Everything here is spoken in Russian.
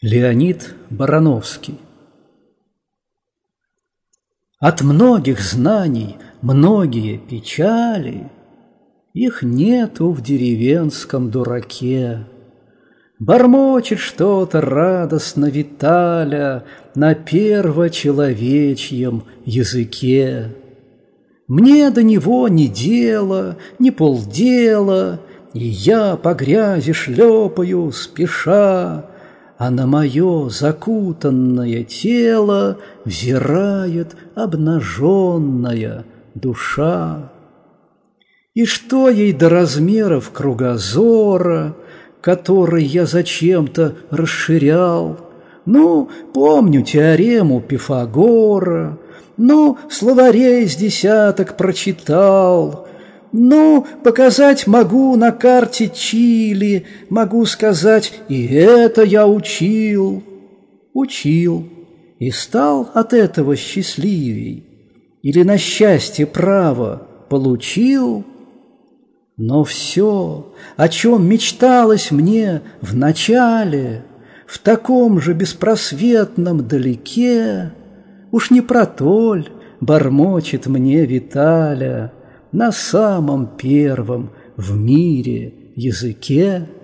Леонид Барановский. От многих знаний многие печали, их нету в деревенском дураке. Бормочет что-то радостно Виталя на первочеловечьем языке. Мне до него ни дела, ни полдела, и я по грязи шлепаю спеша, а на мое закутанное тело взирает обнаженная душа. И что ей до размеров кругозора, который я зачем-то расширял? Ну, помню теорему Пифагора, ну, словарей с десяток прочитал, ну, показать могу на карте Чили, могу сказать, и это я учил. Учил, и стал от этого счастливей, или на счастье право получил. Но все, о чем мечталось мне в начале, в таком же беспросветном далеке, уж не про толь бормочет мне Виталя на самом первом в мире языке.